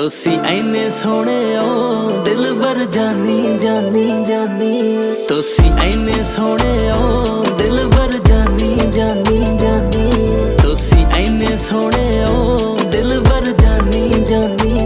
ਤੁਸੀਂ ਐਨੇ ਸੋਹਣੇ ਹੋ ਦਿਲਬਰ ਜਾਨੀ ਜਾਨੀ ਜਾਨੀ। ਤੁਸੀਂ ਐਨੇ ਸੋਹਣੇ ਹੋ ਦਿਲਬਰ ਜਾਨੀ ਜਾਨੀ ਜਾਨੀ। ਤੁਸੀਂ ਐਨੇ ਸੋਹਣੇ ਹੋ ਦਿਲਬਰ ਜਾਨੀ ਜਾਨੀ